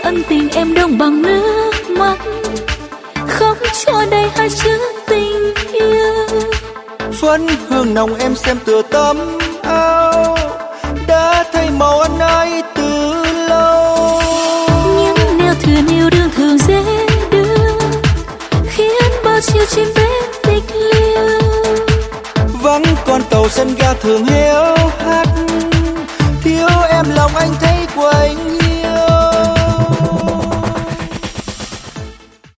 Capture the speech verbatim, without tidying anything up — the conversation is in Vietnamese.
ân tình em đông bằng nước mắt, khóc cho đầy hai chữ tình yêu. Phấn hương nồng em xem tựa tấm áo, đã thay màu ân ái từ lâu. Những nẻo thuyền yêu đương thường dễ đưa, khiến bao chiều chim bé tịch liêu. Vắng con tàu sân ga thường héo hắt, thiếu em lòng anh thấy quạnh